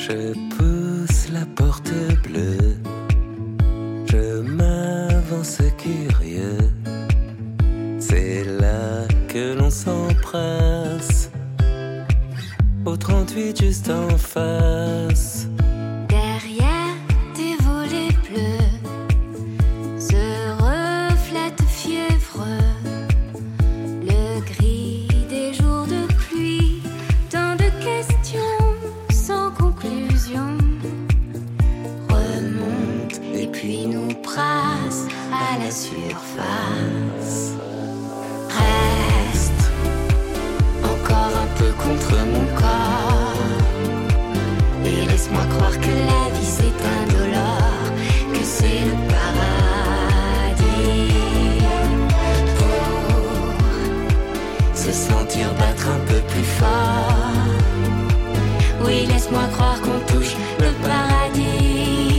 Je pousse la porte bleue, je m'avance curieux. C'est là que l'on s'embrasse, au 38 juste en face. Derrière tes volets bleus se reflète fiévreux le gris des jours de pluie. Tant de questions sans conclusion remontent et puis nous brassent à la surface. Reste encore un peu contre mon corps et laisse-moi croire que la vie c'est indolore, que c'est le paradis. Pour se sentir battre un peu plus fort, oui, laisse-moi croire qu'on touche le paradis.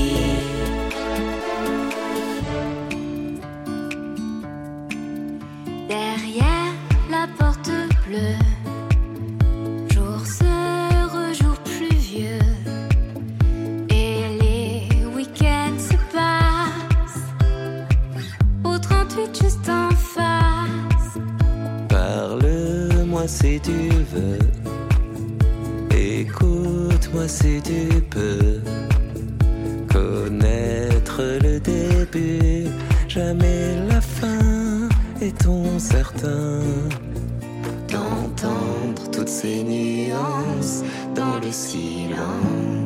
Derrière la porte bleue, jour se jour pluvieux, et les week-ends se passent au 38 juste en face. Parle-moi si tu veux, écoute-moi si tu peux. Connaître le début, jamais la fin, est-on certain d'entendre toutes ces nuances dans le silence?